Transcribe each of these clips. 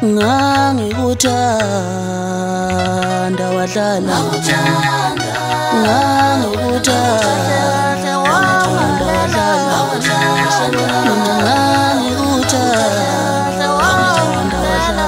ngangikuthanda wadlala ngangikuthanda wadlala mina ngangikuthanda wadlala.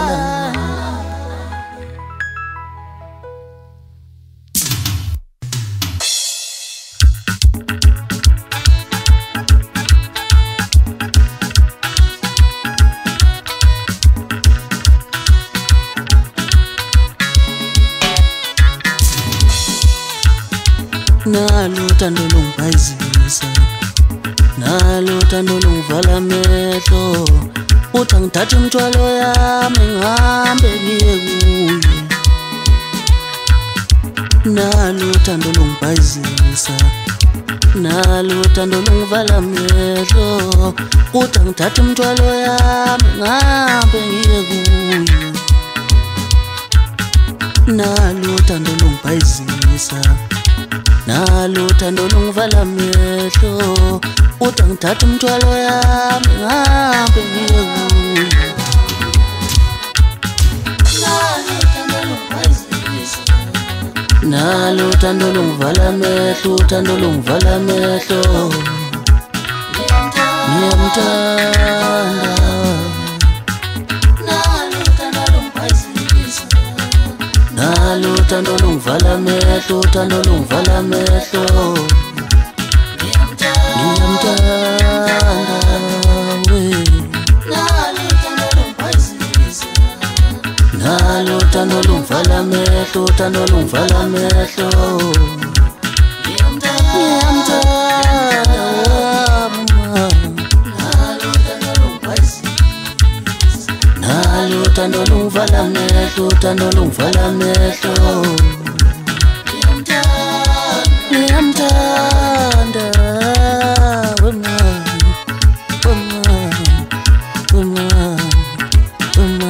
Nalo thando lungibhayizisa, nalo thando lungivala amehlo, uthi angithathe imithwalo yami ngihambe ngiye kuye. Nalo thando lungibhayizisa, nalo thando lungivala amehlo, uthi angithathe imithwalo yami ngihambe ngiye kuye. Nalo thando lungibhayizisa, nalo thando lungivala amehlo, uthi angithathe imithwalo yami ngihambe ngiye kuye. Nalo thando lungivala amehlo, thando lungivala amehlo, ngiyamthanda. Nalo thando lungivala amehlo, thando lungivala amehlo, ngiyamthanda we. Nalo thando lungivala amehlo, thando lungivala amehlo, ngiyamthanda mama. Nalo thando lungivala amehlo, thando lungivala amehlo, ngiyamthanda wema wema wema wema.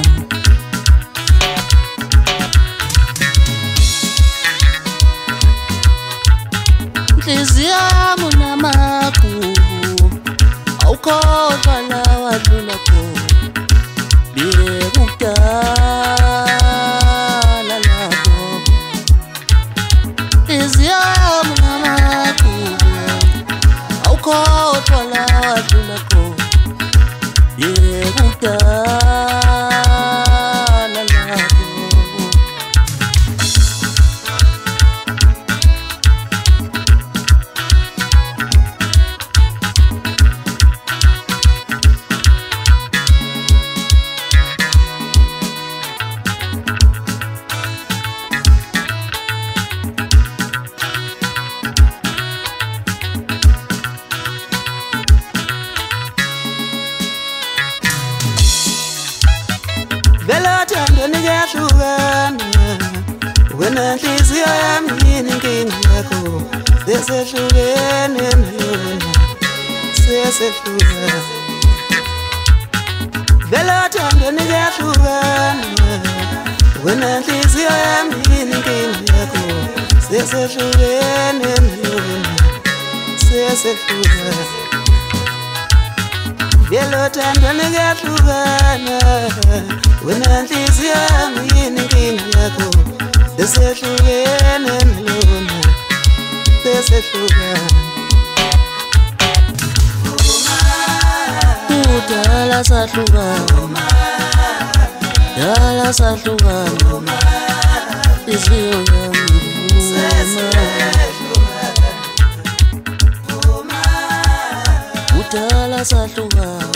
Inhliziyo yami unamagugu, awukhohlwa la wadlula khona. Bekudala lapho inhliziyo yami unamagugu, awukhohlwa la wadlula khona. Bekudala lapho thando niyahlukana, wena inhliziyo yami yini inkinga yakho? Sesehlukene nalona, sesehlukene. Vele thando niyahlukana, wena inhliziyo yami yini inkinga yakho? Sesehlukene nalona, sesehlukene. Vele thando niyahlukana, wena inhliziyo yami yini inkinga yakho? Sesehlukene nalona, sesehlukene. Kudala sahlukana, dala sahlukana, inhliziyo yami kudala sahlukana.